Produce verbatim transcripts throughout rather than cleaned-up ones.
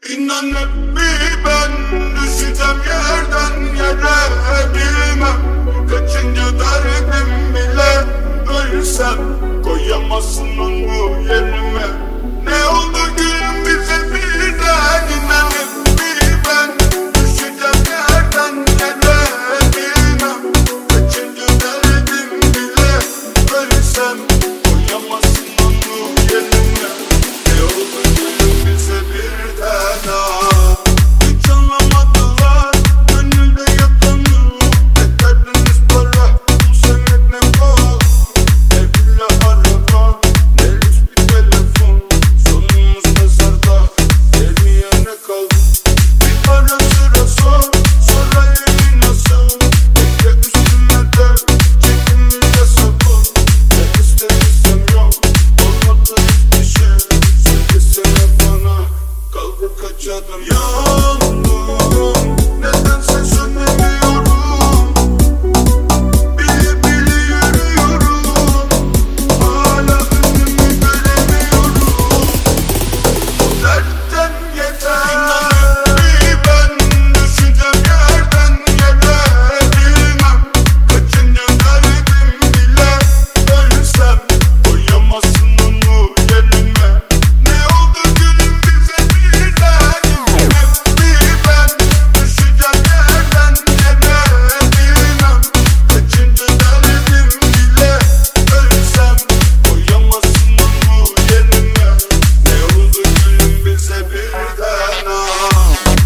İnan hep bir ben düşeceğim yerden yere, bilmem kaçıncı derdim bile. Ölsem koyamazsın onu yerime. Ne oldu gülüm bize birden? İnan hep bir ben düşeceğim yerden yere, bilmem kaçıncı derdim bile. Ölsem koyamazsın onu yerime. Ne oldu gülüm bize birden? Ah, hiç anlamadılar gönülde yatanı. Ne derdiniz para, bu senet ne bu? Ne villa araba, ne lüks bir telefon. Sonumuz mezarda, gelmeyene kaldı. Bir ara sıra sor, sonra evi nasıl? Bekle üstüne de, çekimlice sabır. Ne istersem yok, olmadı hiçbir şey. Söylesene bana, kaldır kaç adım. Yandım, nedense sönemiyorum. Bili bili yürüyorum, hala önümü göremiyorum. Dertten yeter. İnan hep bir ben düşeceğim yerden yere, bilmem kaçıncı derdim bile. Ölsem koyamazsın onu yerime. Ne oldu gülüm bize birden? İnan hep bir ben düşeceğim yerden yere, bilmem kaçıncı derdim bile. Ölsem koyamazsın onu yerime. Ne oldu gülüm bize birden? Ah.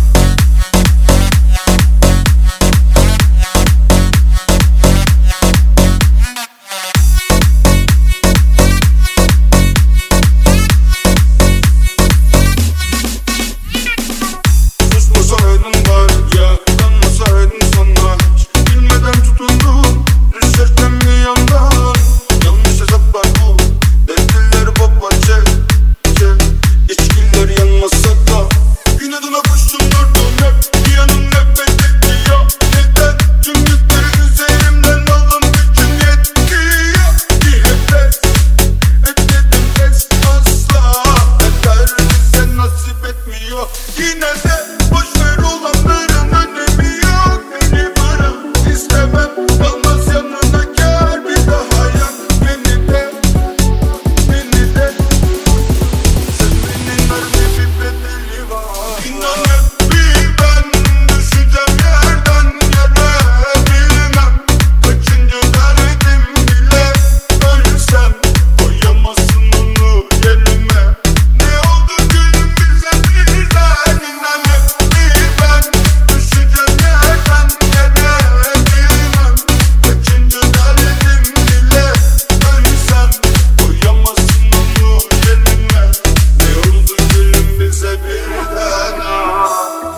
Susmasaydın var ya, kanmasaydın sana. Hiç bilmeden tutundum, düşerken bir yandan. Yanlış hesaplar bu, dertliler baba çek çek. İçkiler yanmasa da inadına koştum durdum hep. Bir yanım nefret ediyor. Neden? Tüm yükleri üzerimden aldım, gücüm yetmiyor. Bir heves etmedim pes asla. Yeter bize nasip etmiyor. Yine de boşver olanların önemi yok. Beni bırak istemem, kalmaz yanına kâr. Bir daha yak beni de, beni de. Sevmenin her bir bedeli var. İnan hep bir ben düşeceğim yerden yere, bilmem kaçıncı derdim bile. Ölsem koyamazsın onu yerime. Ne oldu gülüm bize birden? İnan hep bir ben düşeceğim yerden yere, bilmem kaçıncı derdim bile. Ölsem koyamazsın onu yerime. Ne oldu gülüm bize birden? Ah.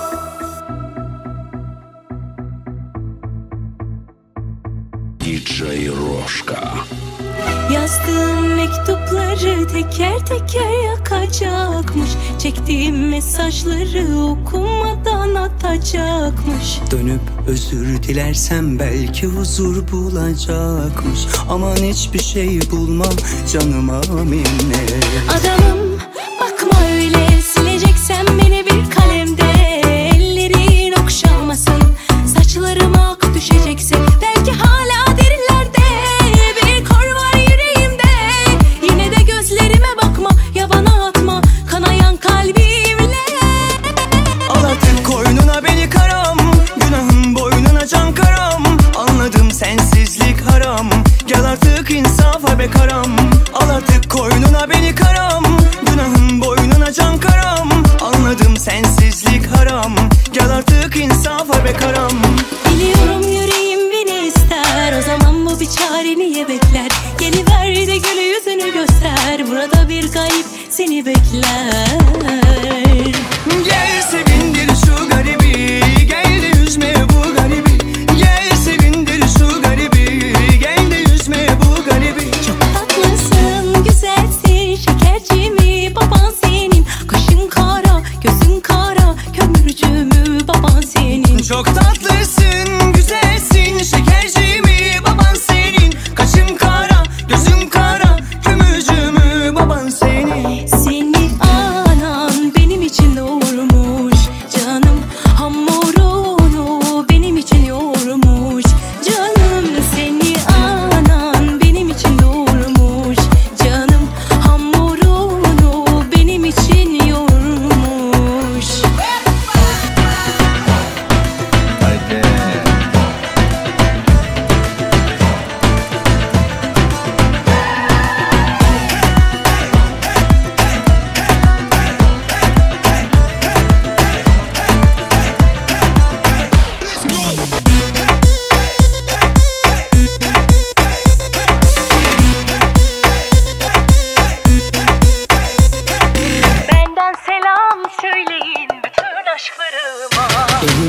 Диджей Рожка. Yazdığım mektupları teker teker yakacakmış. Çektiğim mesajları okumadan atacakmış. Dönüp özür dilersem belki huzur bulacakmış. Aman hiçbir şey bulmam canıma minnet. Adamım bakma öyle, sileceksen beni bir kalemde. Ellerin okşamasın, saçlarıma ak düşeceksin. Belki hala derinlerde bir kor var yüreğimde. Yine de gözlerime bakma, yabana atma kanayan kalbimle. Al artık koynuna beni karam, günahın boynuna can karam. Anladım sensizlik haram, gel artık insafa be karam. Al artık koynuna beni karam, günahın boynuna can karam. Anladım sensizlik haram, gel artık insafa be karam. Biliyorum yüreğim beni ister, o zaman bu bir çare niye bekler? Geliver de gülü yüzünü göster, burada bir kayıp seni bekler. Gel sevindir şu garibi, gel de üzme bu garibi. Gel sevindir şu garibi, gel de üzme bu garibi. Çok tatlısın, güzelsin, şekercimi baban senin. Kaşın kara, gözün kara, kömürcümü baban senin. Çok tatlısın, güzelsin, şekercimi baban senin. Kaşın kara, gözün kara, kömürcümü baban senin. Seni anan benim için doğurmuş.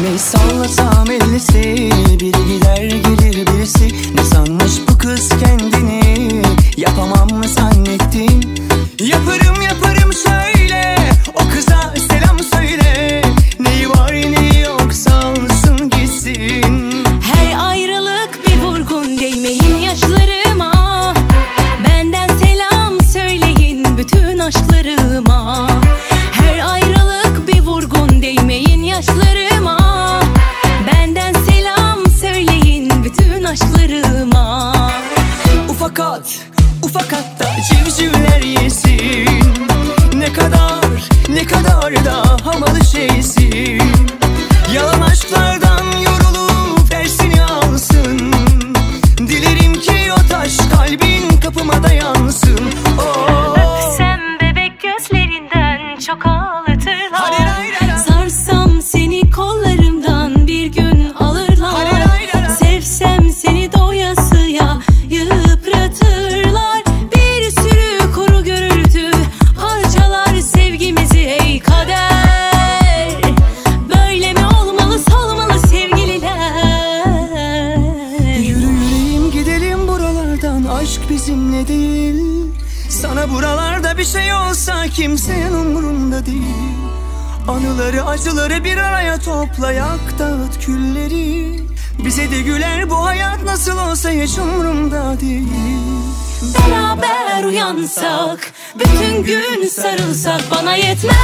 El sallasam ellisi, biri gider gelir birisi. Ne sanmış bu kız kendini, yapamam mı zannettin? Yaparım yaparım söyle, o kıza selam söyle. Neyi var neyi yok salsın gitsin. Her ayrılık bir vurgun, değmeyin yaşlarıma. Benden selam söyleyin bütün aşklarıma. Her ayrılık bir vurgun, değmeyin yaşlarıma. Benden selam söyleyin bütün aşklarıma. Ufak at, ufak at da civcivler yesin. Ne kadar, ne kadar da havalı şeysin. Yalan aşklardan yorulup dersini alsın. Dilerim ki o taş kalbin kapıma dayansın. Oh. Öpsem bebek gözlerinden çok ağlatırlar. Sarsam seni kollarımdan bir gün alırlar. Sevsem seni doyasıya yıpratırlar. Bir sürü kuru gürültü parçalar sevgimizi ey kader. Böyle mi olmalı solmalı sevgililer? Yürü yüreğim gidelim buralardan, aşk bizimle değil. Sana buralarda bir şey olsa kimsenin umurunda değil. Anıları acıları bir araya topla, yak dağıt külleri. Bize de güler bu hayat, nasıl olsa hiç umurumda değil. Beraber uyansak, bütün gün sarılsak bana yetmez.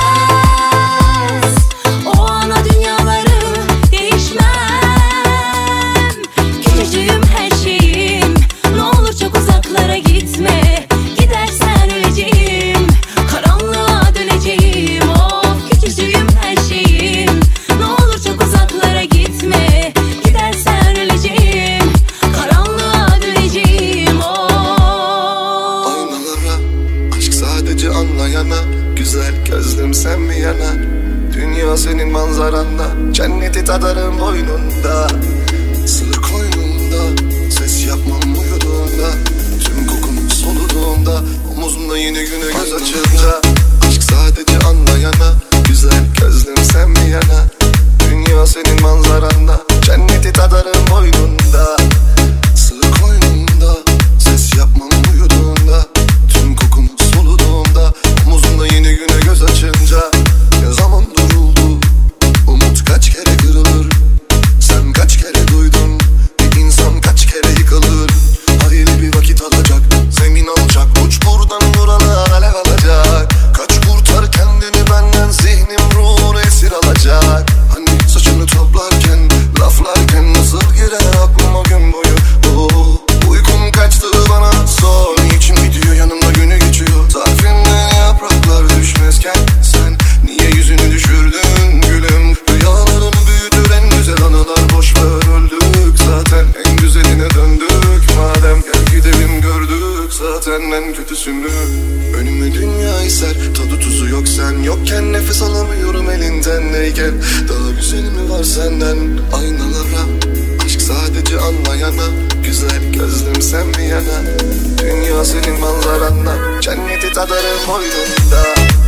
O ana dünyaları değişmem. Küçücüğüm her şeyim, ne olur çok uzaklara gitme. Gidersen öleceğim, karanlığa döneceğim. Of küçücüğüm her şeyim, ne olur çok uzaklara gitme. Gidersen öleceğim, karanlığa döneceğim. Of. Aynalara, aşk sadece anlayana. Güzel gözlüm sen bir yana. Dünya senin manzaranda. Cenneti tadarım boynunda. Sır koynunda. Ses yapmam uyuduğunda. Tüm kokun soluduğunda. Omuzumda yeni güne göz açınca. Aşk sadece anlayana. Güzel gözlüm sen bir yana. Dünya senin manzaranda. Cenneti tadarım boynunda. Sır koynunda. Ses yapmam uyuduğunda. Tüm kokun soluduğunda. Omuzumda yeni güne göz açınca. Ne zaman duruldu? Umut kaç kere kırılır? Sen kaç kere duydun? Bir insan kaç kere yıkılır? Hayli bir vakit alacak, zemin alacak. Uç buradan buralar alev alacak. Kaç kurtar kendini benden, zihnim ruhunu esir alacak. Hani saçını toplarken, laflarken nasıl girer aklıma gün boyu? Oh, uykum kaçtı bana sor. Niçin gidiyor yanımda günü geçiyor? Zarfimden yapraklar düşmezken sen niye yüzünü düşürdün gülüm? Rüyalarını büyütür en güzel anılar, boş ver öldük zaten en güzeline döndük. Madem gel gidelim gördük zaten en kötüsünü. Önüme dünya iser, tadı tuzu yok sen yokken. Nefes alamıyorum elinden neyken. Daha güzeli mi var senden? Aynalara, aşk sadece anlayana. Güzel gözlüm sen bir yana. Dünya senin manzaranda. Cenneti tadarım boynunda.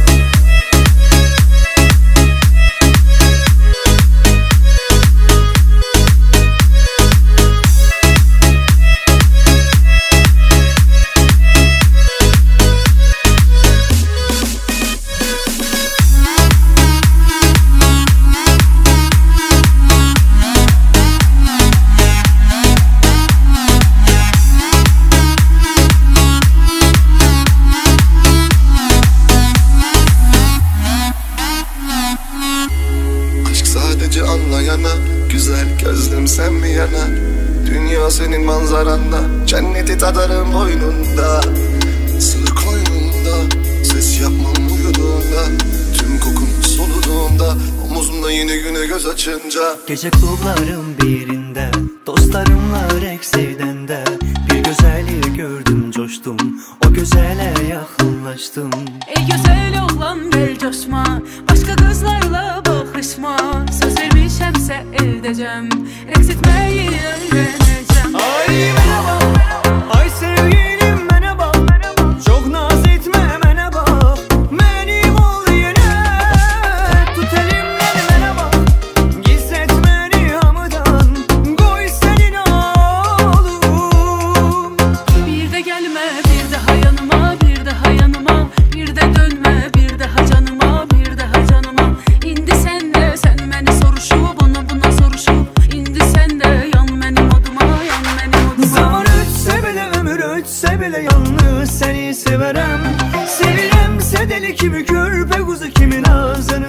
Güzel gözlüm sen bir yana. Dünya senin manzaranda. Cenneti tadarım boynunda. Sır koynunda. Ses yapmam uyuduğunda. Tüm kokun soluduğunda. Omuzumda yeni güne göz açınca. Gece klubların birinde, dostlarımla Rex evdende. Bir güzelliği gördüm coştum, o güzele yakınlaştım. Ey güzel oğlan gel coşma, başka kızlarla bakışma. Söz vermişemse edeceğim, Rex etmeyi öğreneceğim. Ay merhaba, ay sevgilim merhaba. Çok naz etme merhaba. Benim ol yine, tut elimden merhaba. Gizletme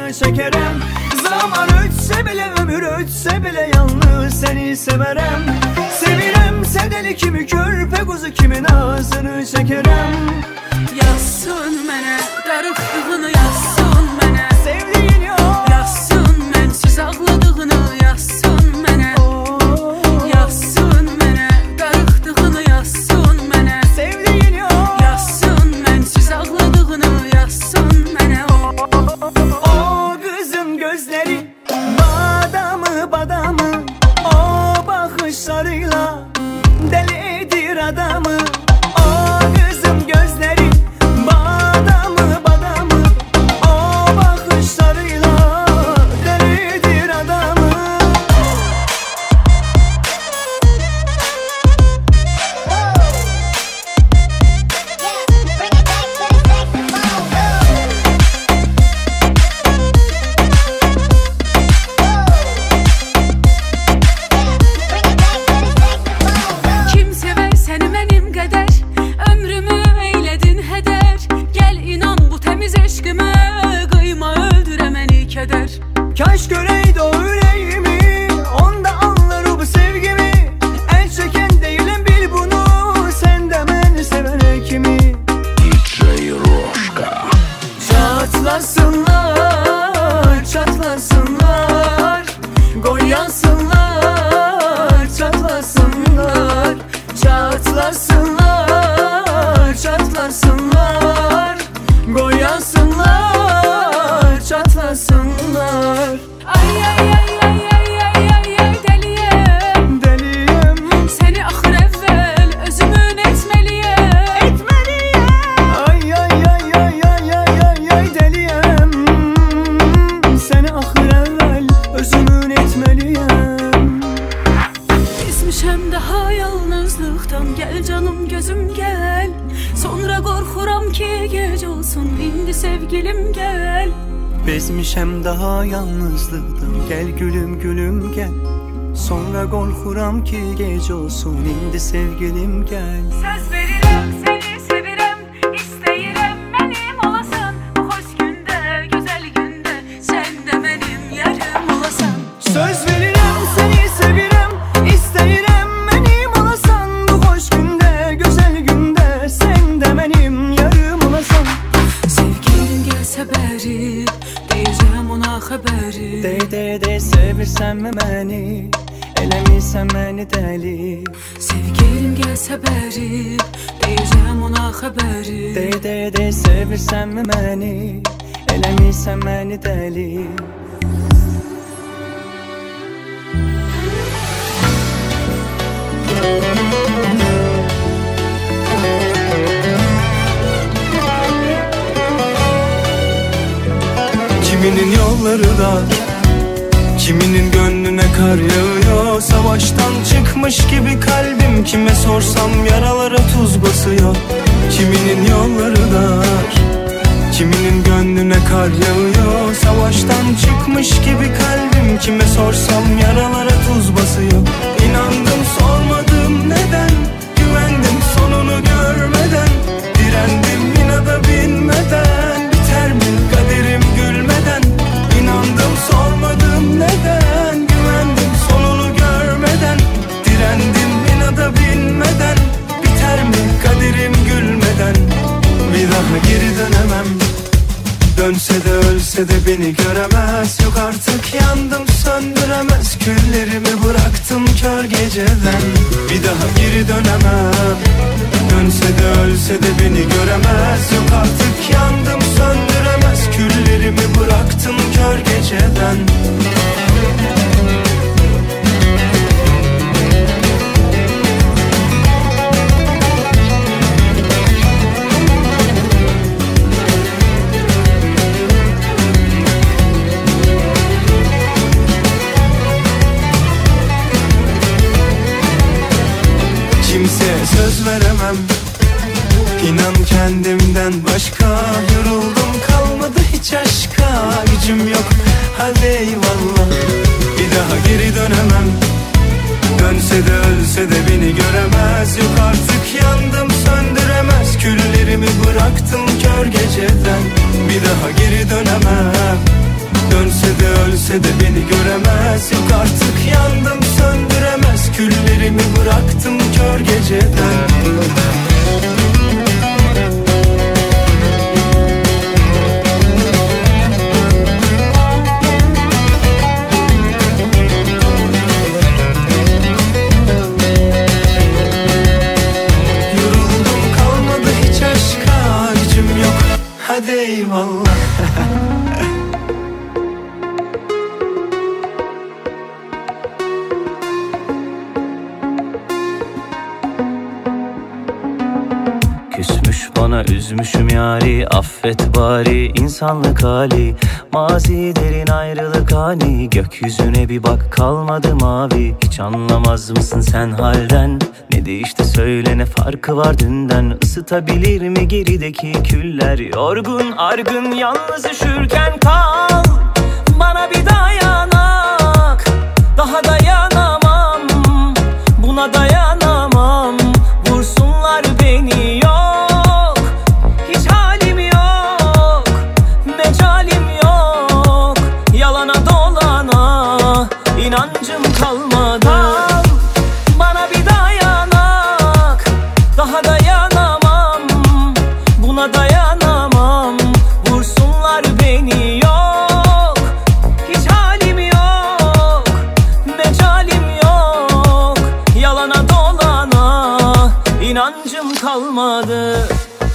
nazını çekerem. Zaman ötse bile ömür ötse bile yalnız seni severem. Seviremse deli kimi körpe kuzu kimin ağzını çekerem. Yazsın mənə darıxdığını, yazsın mənə sevdiğin yok. Yazsın mənsiz ağladığını, yazsın mənə Yazsın mənə darıxdığını, yazsın mənə Sevdiğin yok. Yazsın mənsiz ağladığını, yazsın mənə O kızın gözleri badamı badamı, o bakışlarıyla deli edir adamı. O kızın gözleri badamı badamı, o bakışlarıyla deli edir adamı. Kim sever səni mənim qədər, ömrümü eyledin heder. Gel inan bu temiz eşkime, kıyma öldüre məni keder. Kaş göreydi o yüreğimi, onda anlar bu sevgimi. El çeken değilim bil bunu, sen de beni sevene kimi. Çatlasınlar, çatlasınlar, gol yansınlar, çatlasınlar. Çatlasınlar, çatlasınlar, gol yansınlar, çatlasınlar. Ay ay ay ay ay ay ay ay deliyem, Deliyim, seni axır evvel özümün etmeliyem. etmeliyim. Ay ay ay ay ay ay ay ay deliyim, seni ahir evvel özümün etmeliyim. Bezmişəm daha yalnızlıqdan, gel canım gözüm gel. Sonra qorxuram ki gec olsun, indi sevgilim gel. Bezmişem daha yalnızlıktan, gel gülüm gülüm gel. Sonra korkuram ki gece olsun, indi sevgilim gel. Söz verirəm, seni sevirəm, istəyirəm mənim olasan. Bu xoş gündə, gözəl gündə, sən də mənim yarım olasan. Söz verirem seni sevirem, istəyirəm mənim olasan. Bu hoş günde, güzel günde, sen de benim yarım olasan. Sevgilim gəlsə bəri, deyəcəm ona xəbəri. De de de sevirsen mi beni, eləmirsən məni dəli. Sevgilim gəlsə bəri, deyəcəm ona xəbəri. De de de sevirsen mi beni, eləmirsən məni dəli. Kiminin yolları dar, kiminin gönlüne kar yağıyor. Savaştan çıkmış gibi kalbim, kime sorsam yaralara tuz basıyor. Kiminin yolları dar, kiminin gönlüne kar yağıyor. Savaştan çıkmış gibi kalbim, kime sorsam yaralara tuz basıyor. İnandım sormadım neden, güvendim sonunu görmeden. Direndim inada binmeden, biter mi kaderim gülmeden. İnandım sormadım neden, güvendim sonunu görmeden. Direndim inada binmeden, biter mi kaderim gülmeden. Bir daha geri dönemem, dönse de ölse de beni göremez. Yok artık yandım söndüremez, küllerimi bıraktım kör geceden. Bir daha geri dönemem, dönse de ölse de beni göremez. Yok artık yandım söndüremez, küllerimi bıraktım kör geceden. Kimseye söz veremem, İnan kendimden başka. Yoruldum kalmadı hiç aşka, gücüm yok hadi eyvallah. Bir daha geri dönemem, dönse de ölse de beni göremez. Yok artık yandım söndüremez, küllerimi bıraktım kör geceden. Bir daha geri dönemem, görse de beni göremez. Yok artık yandım söndüremez, küllerimi bıraktım kör geceden. Yoruldum kalmadı hiç aşka gücüm yok, hadi eyvallah. Küsmüş bana üzmüşüm yari, affet bari insanlık hali. Mazi derin ayrılık hani, gökyüzüne bir bak kalmadı mavi. Hiç anlamaz mısın sen halden, ne değişti söyle ne farkı var dünden. Isıtabilir mi gerideki küller, yorgun argın yalnız üşürken kal. Bana bir dayanak, daha dayanamam, buna dayanamam. Vursunlar beni yok, hiç halim yok, mecalim yok. Yalana dolana inancım kalmadı. Bana bir dayanak, daha dayanamam, buna dayanamam. Vursunlar beni yok, hiç halim yok, mecalim yok. Yalana dolana inancım kalmadı.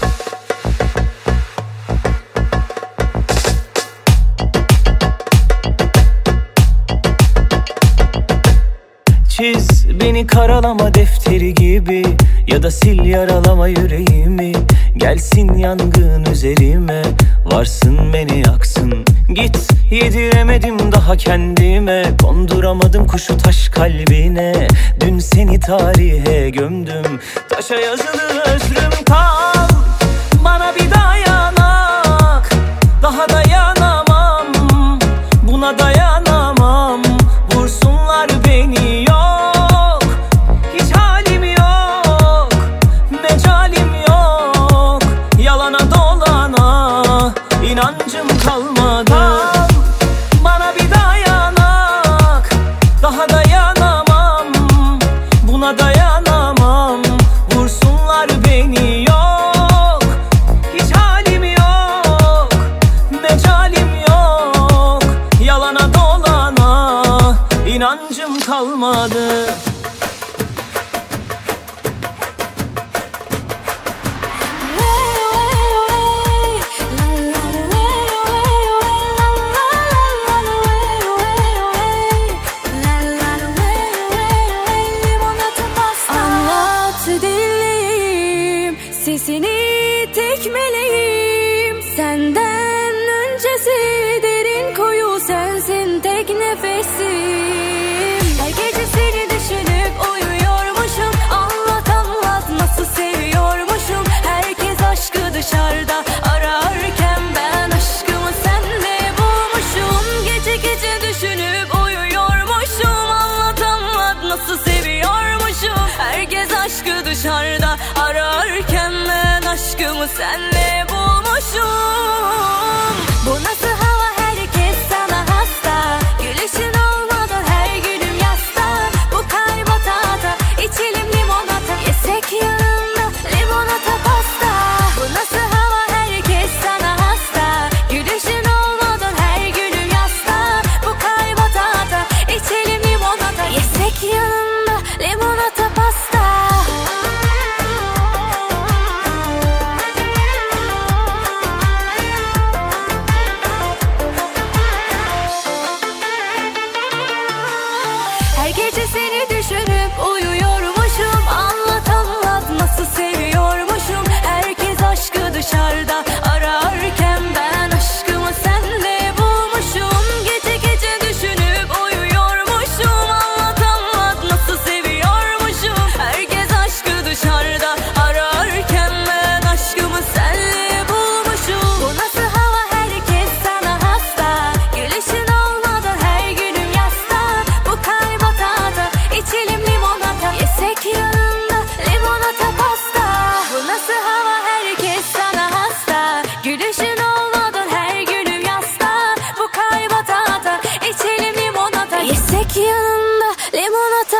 Çiz beni karalama defteri gibi, ya da sil yaralama yüreğimi. Gelsin yangın üzerime, varsın beni yaksın. Git yediremedim daha kendime, konduramadım kuşu taş kalbine. Dün seni tarihe gömdüm, taşa yazılı özrüm kal. Bana bir dayanak, daha dayanamam, buna dayanamam. Vursunlar beni yok, hiç halim yok, mecalim yok. Yalana dolana inancım kalmadı. Bana bir dayanak, daha dayanamam, buna dayanamam. Vursunlar beni yok, hiç halim yok, mecalim yok. Yalana dolana inancım kalmadı. Anlat dinleyeyim, sesini tekmeleyim. Senden öncesi derin kuyu sensin, tek nefesim. Her gece seni düşünüp uyuyormuşum. Anlat anlat nasıl seviyormuşum. Herkes aşkı dışarıda ararken ben aşkımı sende bulmuşum. Gece gece düşünüp uyuyormuşum. Anlat anlat nasıl seviyormuşum. Herkes aşkı dışarıda ararken ben aşkımı sende bulmuşum. Bu nasıl hava, herkes sana hasta. Gülüşün olmadan her günüm yasta. Bu kalp batata, içelim limonata. Yesek yanında limonata pasta. Bu nasıl hava, herkes sana hasta. Gülüşün olmadan her günüm yasta. Bu kalp batata, içelim limonata. Yesek yanında limonata pasta.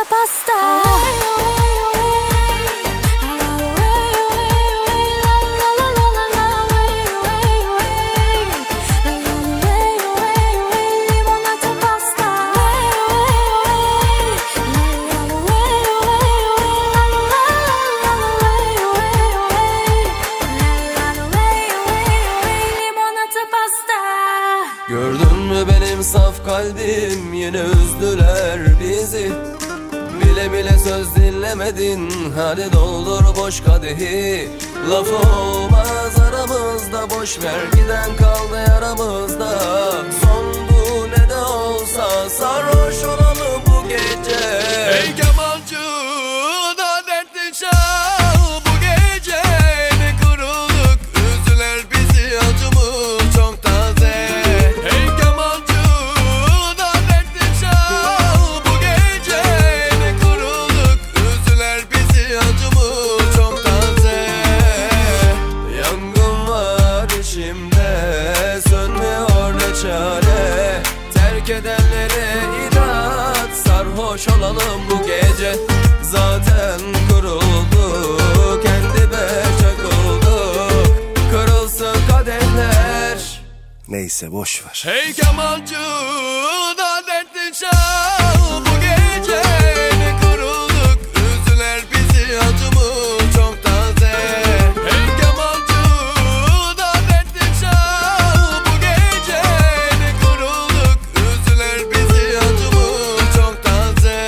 limonata pasta. Gördün mü benim saf kalbim, yine üzdüler bizi. Bile bile söz dinlemedin, hadi doldur boş kadehi. Laf olmaz aramızda, boş ver giden kaldı yaramızda. Son bu ne de olsa, sarhoş olalım bu gece. Hey kemancı da dertli çal bu gece. Ne kuruluk üzdüler bizi, acımız çok taze. Hey kemancı da dertli çal bu gece. Ne kuruluk üzdüler bizi, acımız çok taze. Yangın var içimde, sönmüyor ne çare. Terk edenlere inat, sarhoş olalım bu gece. Zaten kuruldu, kendime çakıldı. Kırılsın kadehler, Neyse boş ver. hey kemancı da dertli çal bu gece. Ne kuruluk üzdüler bizi, acımız çok taze. Hey kemancı da dertli çal bu gece. Ne kuruluk üzdüler bizi, acımız çok taze.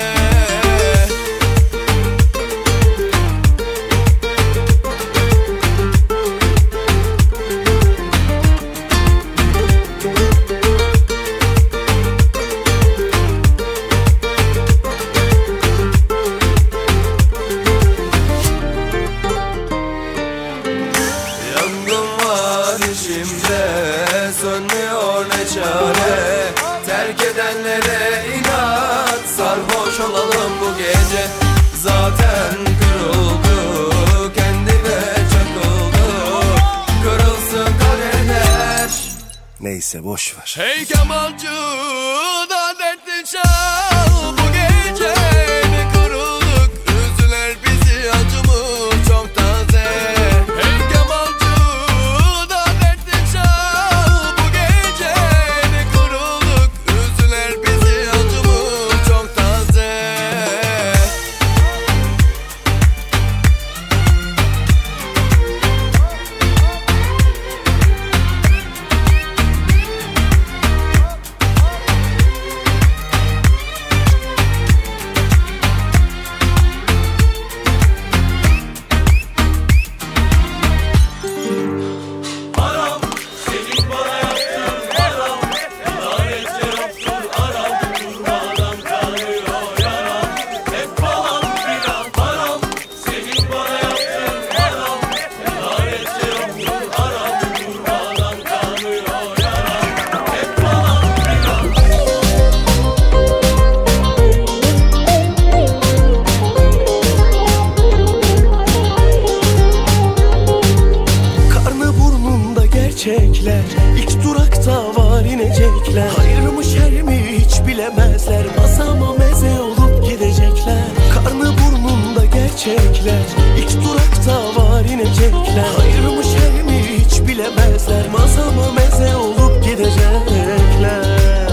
Yangın var içimde, sönmüyor ne çare. Terk edenlere inat, sarhoş olalım bu gece. Zaten kırıldı, kendime çakıldı. Kırılsın kadehler, Neyse boş ver. hey kemancı da dertli çal bu gece. Ne kuruluk üzdüler bizi, acımız çok taze. Hey kemancı da dertli çal bu gece. Ne kuruluk üzdüler bizi, acımız çok taze. Karnı burnunda gerçekler, ilk durakta var inecekler. Hayır mı şer mi hiç bilemezler, masama meze olup gidecekler. Karnı burnunda gerçekler, ilk durakta var inecekler. Hayır mı şer mi hiç bilemezler, masama meze olup gidecekler.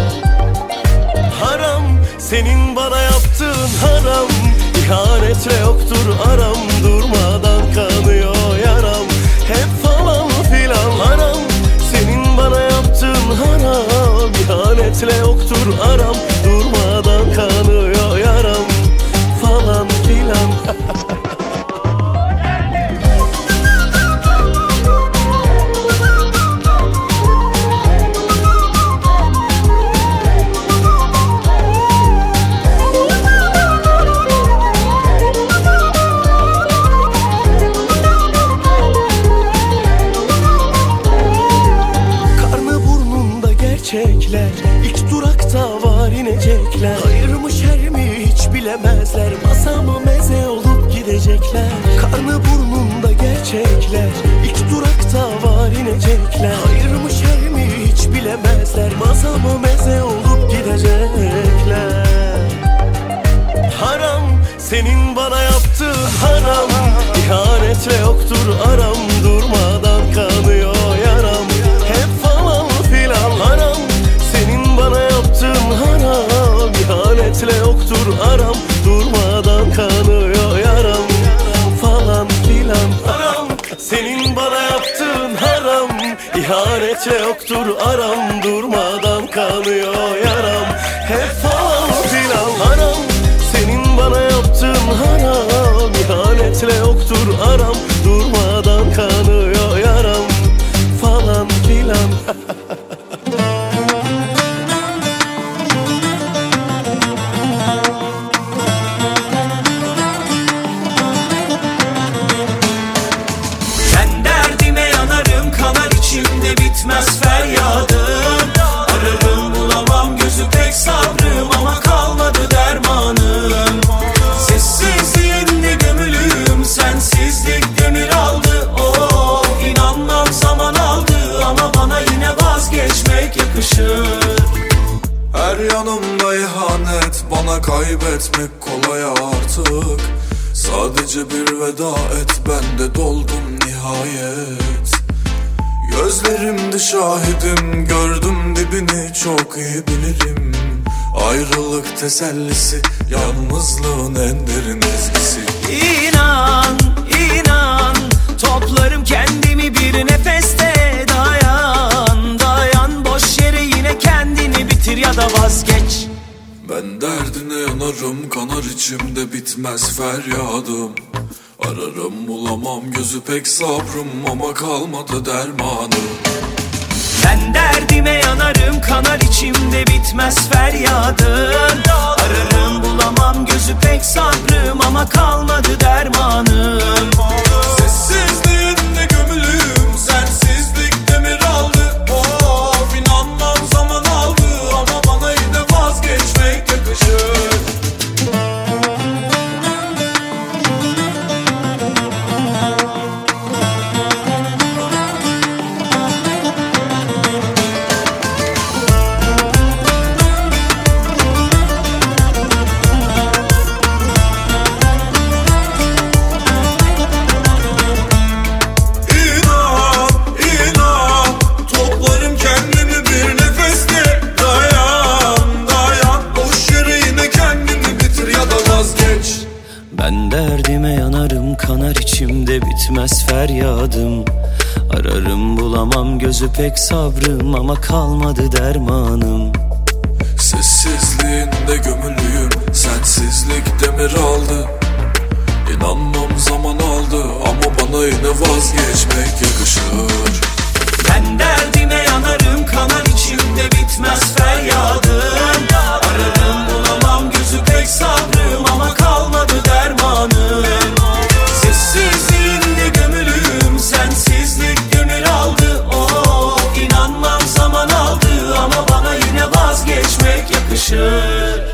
Haram senin bana yaptığın haram, İhanetle yoktur aram, durmadan kanıyor yaram. Hep falan filan haram, senin bana yaptığın haram. İhanetle yoktur aram, durmadan kanıyor yaram. Falan filan. İlk durakta var inecekler. Hayır mı şer mi hiç bilemezler, masama meze olup gidecekler. Karnı burnunda gerçekler, İlk durakta var inecekler. Hayır mı şer mi hiç bilemezler, masama meze olup gidecekler. Haram İhanetle yoktur aram, durmadan kanıyor yaram. Hep falan filan haram, senin bana yaptığın haram. İhanetle yoktur aram, durmadan kanıyor yaram. Falan filan haram, senin bana yaptığın haram. İhanetle yoktur aram, durmadan kanıyor yaram. Hep falan filan haram, senin bana yaptığın haram. İhanetle yoktur aram, durmadan kanıyor yaram. Falan filan. Ben derdime yanarım, kanar içimde bitmez feryadım. Ararım bulamam, gözü pek sabrım ama kalmadı dermanım. Sessizliğinde gömülüyüm, sensizlik demir aldı. Oh, inanmam zaman aldı ama bana yine vazgeçmek yakışır. Her yanımda ihanet, bana kaybetmek kolay artık. Sadece bir veda et, ben de doldum nihayet. Gözlerimde şahidim, gördüm dibini çok iyi bilirim. Ayrılık tesellisi, yalnızlığın en derin ezgisi. İnan, inan, toplarım kendimi bir nefeste. Dayan, dayan, boş yere yine kendini bitir ya da vazgeç. Ben derdine yanarım, kanar içimde bitmez feryadım. Ararım bulamam, gözü pek sabrım ama kalmadı dermanım. Ben derdime yanarım, kanar içimde bitmez feryadım. Ararım bulamam, gözü pek sabrım ama kalmadı dermanım. Sessizliğinde gömülüyüm, sensizlik demir aldı. Of, inanmam zaman aldı ama bana yine vazgeçmek yakışır. Ben derdime yanarım, kanar içimde bitmez feryadım. Ararım bulamam, gözü pek sabrım ama kalmadı dermanım. Sessizliğinde gömülüyüm, sensizlik demir aldı. İnanmam zaman aldı ama bana yine vazgeçmek yakışır. Ben derdime yanarım, kanar içimde bitmez feryadım. Ararım bulamam, gözü pek sabrım ama kalmadı dermanım. Sessizliğinde gömülüyüm, sensizlik demir aldı. Oh, inanmam zaman aldı ama bana yine vazgeçmek yakışır.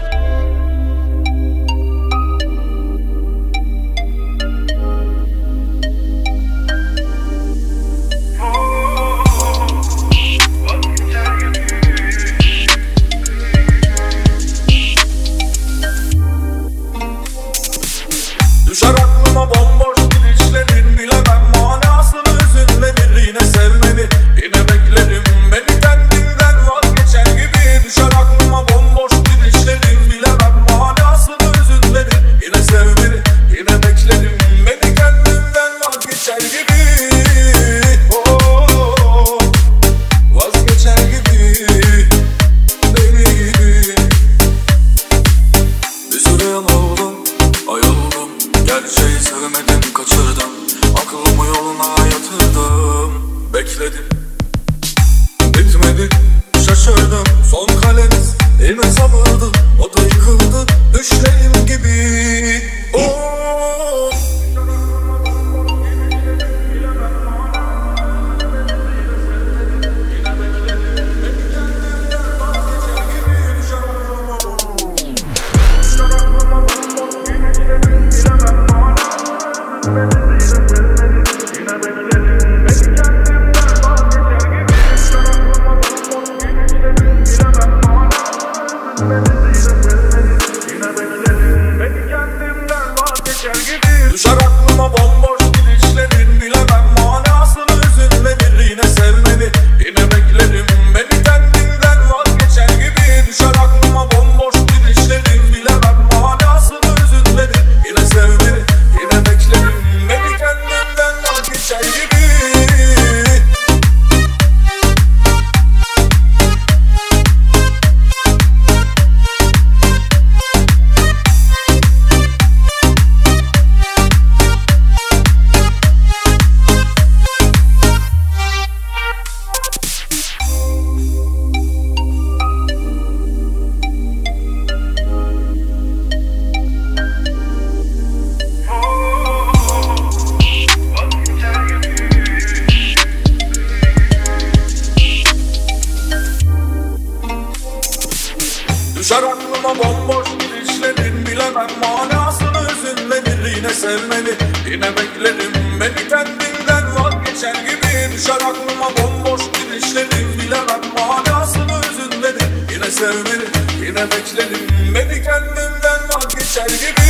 Düşer aklıma bomboş gidişlerin, bilemem manasını üzülmeni. Yine sevmeni, yine beklerim beni kendinden vazgeçer gibi. Düşer aklıma bomboş gidişlerin, bilemem manasını üzülmeni. Yine sevmeni, yine beklerim beni kendimden vazgeçer gibi.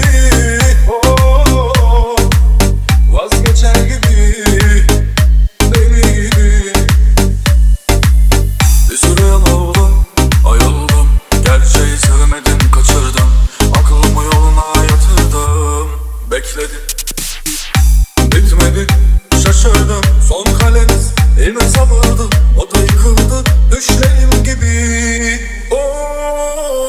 Oh, vazgeçer gibi, deli gibi. Bir süre yanıldım, ayıldım. Gerçeği sevmedim, kaçırdım. Aklımı yoluna yatırdım. Bekledim, bitmedi, şaşırdım. Son kalemiz yine sabırdı. O da yıkıldı düşlerim gibi. Oh.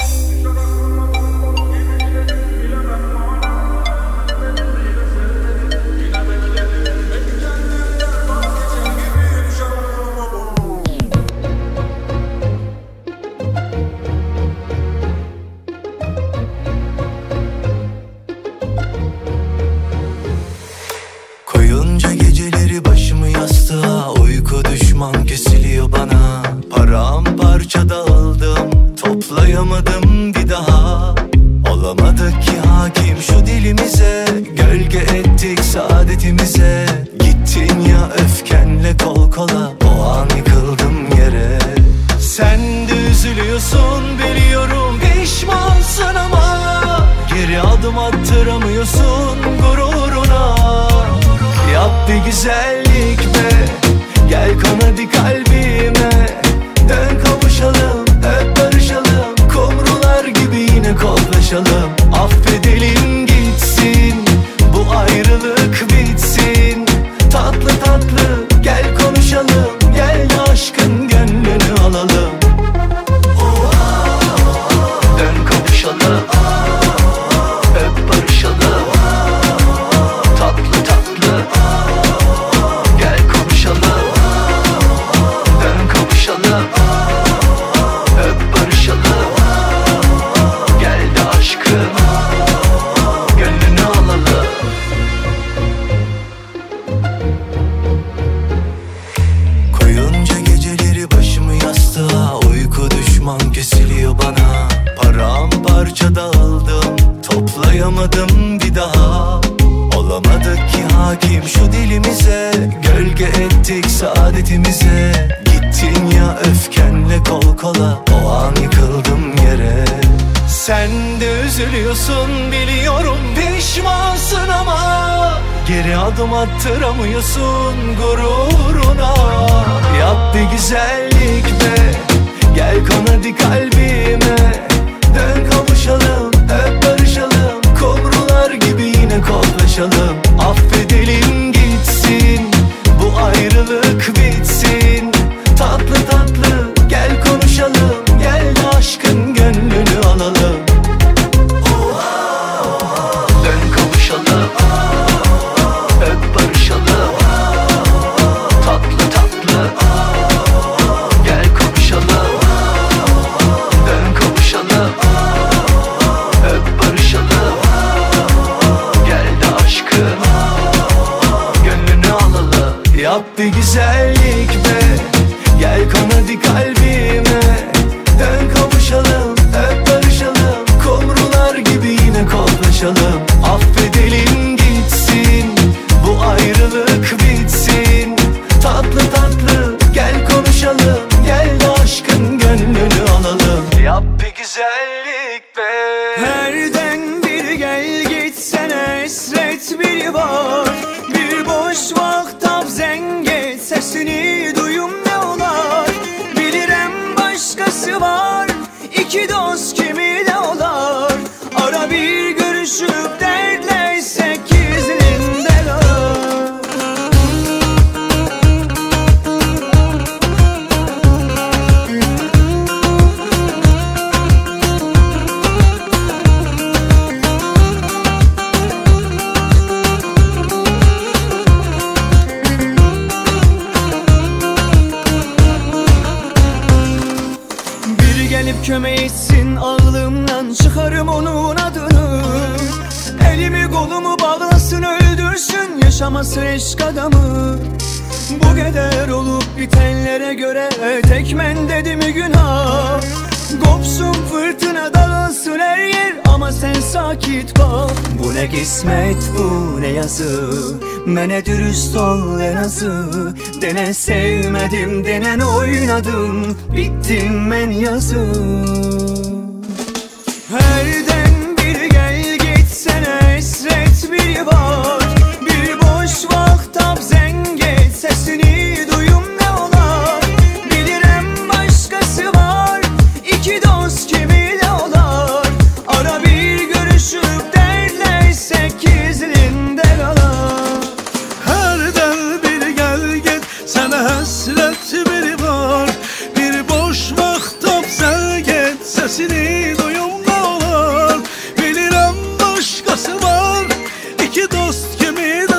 Koyunca geceleri başımı yastığa, uyku düşman kesiliyor bana. Paramparça dağıldım, toplayamadım bir daha. Olamadık ki hakim şu dilimize, gölge ettik saadetimize. Gittin ya öfkenle kol kola, o an yıkıldım yere. Sen de üzülüyorsun biliyorum, pişmansın ama geri adım attıramıyorsun gururuna. Yap bir güzellik be, gel kon hadi kalbime. Dön kavuşalım, hep barışalım. Kumrular gibi yine koklaşalım. Affedelim gitsin, bu ayrılık bitsin. Tatlı tatlı gel konuşalım, gel de aşkın gönlünü alalım. Dön kavuşalım, hep barışalım. Tatlı tatlı gel konuşalım. Dön kavuşalım, hep barışalım. Gel de aşkın gönlünü alalım. Koyunca geceleri başımı yastığa, uyku düşman kesiliyor bana. Paramparça dağıldım, toplayamadım bir daha. Olamadık ki hakim şu dilimize, gölge ettik saadetimize. Gittin ya öfkenle kol kola, o an yıkıldım yere. Sen de üzülüyorsun biliyorum, pişmansın ama geri adım attıramıyorsun gururuna. Yap bir güzellik be, gel kon hadi kalbime. Dön kavuşalım, hep barışalım. Kumrular gibi yine koklaşalım. Affedelim gitsin, bu ayrılık bitsin. Tatlı tatlı gel konuşalım, gel de aşkın gönlünü alalım. Dön kavuşalım, hep barışalım. Tatlı tatlı gel konuşalım. Dön kavuşalım, hep barışalım. Gel de aşkın gönlünü alalım. Yap bir güzellik be, gel kon hadi kalbime. Dön kavuşalım, hep barışalım. Kumrular gibi yine koklaşalım. Affedelim gitsin, bu ayrılık bitsin. Tatlı tatlı gel konuşalım, gel de aşkın gönlünü alalım. Yap bir güzellik be. Herden bir gel gitsene, esret biri var. Bir boş vaktap zengin sesini duyum ne olar. Bilirim başkası var, iki dost kimi de olar. Ara bir görüşüp dertleşsek gizlinden arar. Biri gelip köme etsin ağlımdan, çıkarım onun adını. Elimi kolumu bağlasın, öldürsün, yaşamasın eşk adamı. Bu kadar olup bitenlere göre tekmen dedi mi günah. Kopsun fırtına dağılsın her yer, ama sen sakit kal. Bu ne kısmet bu ne yazı, mene dürüst ol en azı. Dene sevmedim denen oynadım, bittim ben yazı. Herden bir gel gitsene esret bir var. Bir boş vakt tabzen geç sesini duyum ne olar. Bilirim başkası var, iki dost kimiyle olar. Ara bir görüşüp dertleşsek gizlinde kalar. Herden bir gel git sana hasret biri var. Bir boş vakt tapsel git sesini duyum ne olur. Bilirim başkası var, iki dost kimi de